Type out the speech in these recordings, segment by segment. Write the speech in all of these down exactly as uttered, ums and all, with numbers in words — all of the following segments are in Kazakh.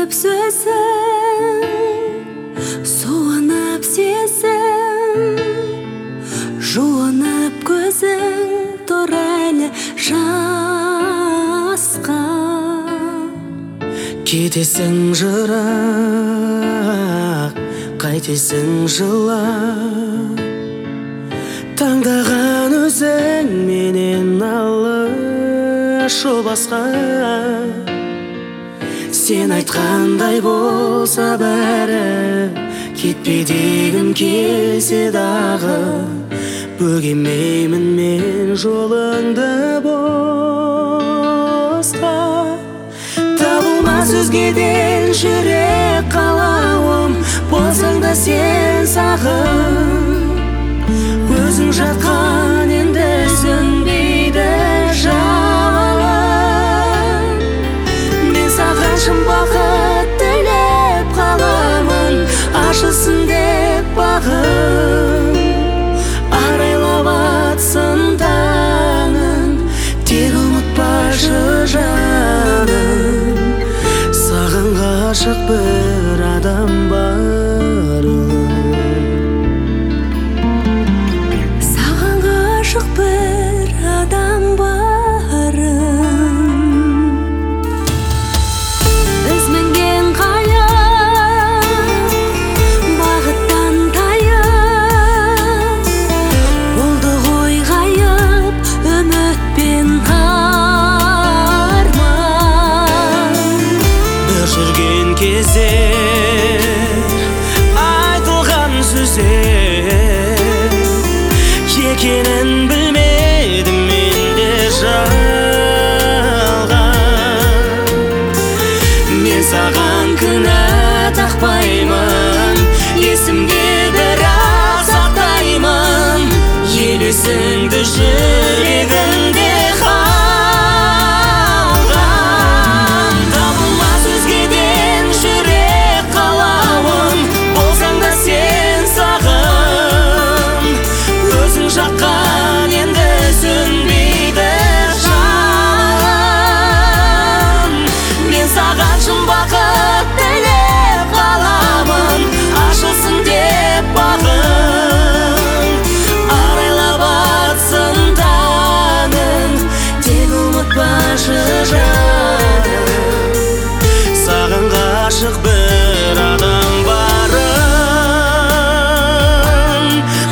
Күп сөзің, суынып сезім, жуынып көзің, тұр әлі жасқа. Кетесің жырақ, қайтесің жылап, таңдаған өзің менен алышу басқа. Сен айтқандай болса бәрі, кетпе дегім келсе дағы, бөгемеймін мен жолыңды босқа. Табылмас өзгеден жүрек қалауым, болсаң да сен сағым. Өзің жатқан енді сөнбейді жалын. Мен саған шын бақыт тілеп қаламын, ашылсын деп бағым. Арайлап атсын таңын, тек ұмытпашы жаным. Саған ғашық бір адам барым. Саған ғашық бір адам барым. Біз мінген қайық, бағыттан тайып, болды ғой ғайып, үміт пен арман. Бір жүрген кезде айтылған сөздер екенін білмедім менде жалған. Мен саған күнә тақпаймын, есімде бірақ сақтаймын, елесіңді жүрегімде қалған. Табылмас өзгеден жүрек қалауым, болсаң да сен сағым. Өзің жаққан енді сөнбейді жалын. Мен саған шын бақыт тілеп қаламын, ашылсын деп бағым. Арайлап атсын таңын, тек ұмытпашы жаным. Саған ғашық бір адам барым.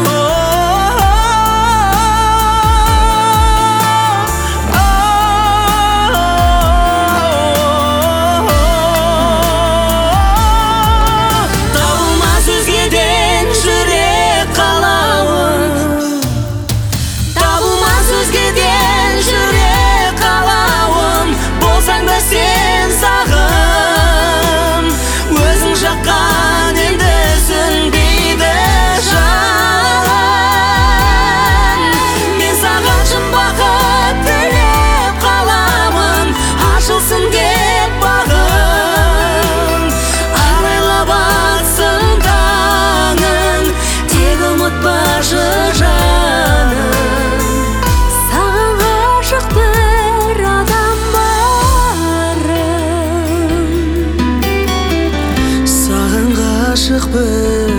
Табылмас өзгеден жүрек қалауым, табылмас өзгеден жүрек қалауым, болсаң да сен сағым. Өзің жаққан енді сөнбейді жалын. Мен саған шын бақыт тілеп қаламын, ашылсын деп бағым. Арайлап атсын таңын, тек ұмытпашы жаным. Саған ғашық бір адам барым. Саған ғашық бір